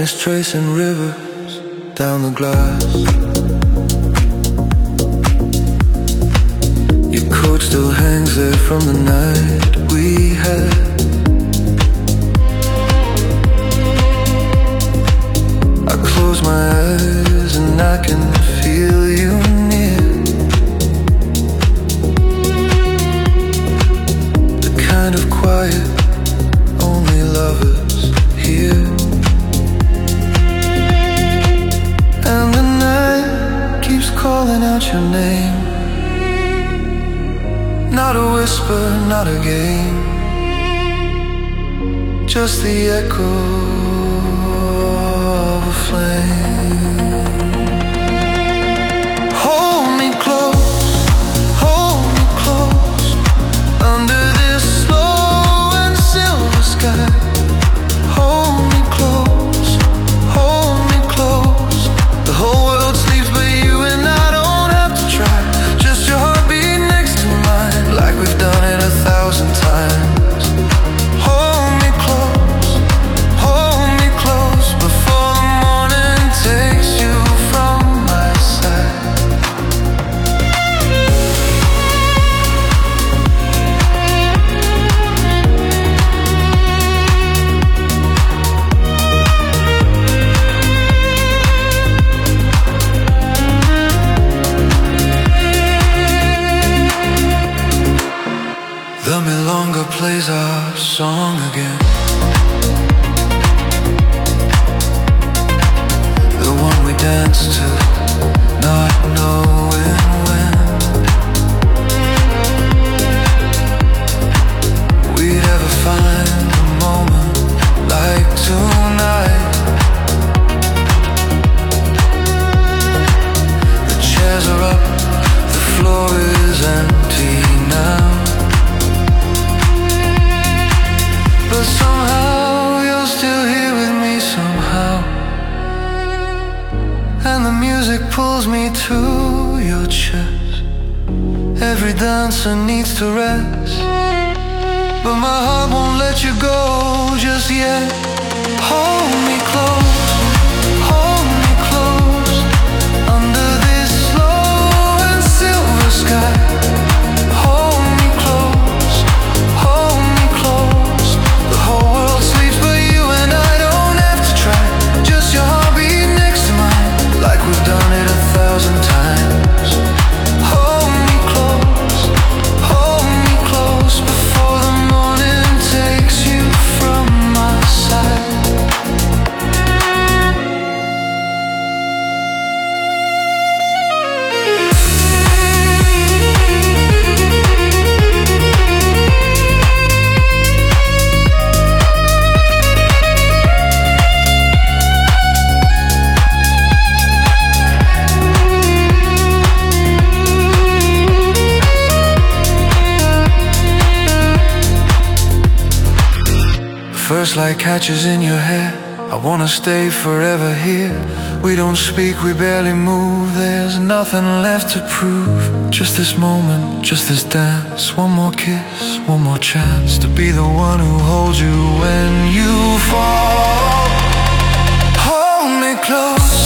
is tracing rivers down the glass. Your coat still hangs there from the night we had. I close my eyes and I can feel you near. The kind of quiet only lovers hear. And the night keeps calling out your name. Not a whisper, not a game, just the echo of a flame. Hold me close, under this slow and silver sky. Hold me close, the whole world sleeps but you and I don't have to try. Just your heartbeat next to mine, like we've done it 1,000 times. Hold me close, before the morning takes you from my side. The milonga plays our song again, the one we danced to, not knowing when we'd ever find a moment like tonight. The chairs are up, the floor is empty now, but somehow you're still here with me somehow. And the music pulls me to your chest. Every dancer needs to rest, but my heart won't let you go just yet. Hold me close, under this slow and silver sky. Hold me close, the whole world sleeps but you and I don't have to try. Just your heartbeat next to mine, like we've done it 1,000 times. Hold me close, before the morning takes you from my side. First light catches in your hair, I wanna stay forever here. We don't speak, we barely move, there's nothing left to prove. Just this moment, just this dance, one more kiss, one more chance to be the one who holds you when you fall. Hold me close,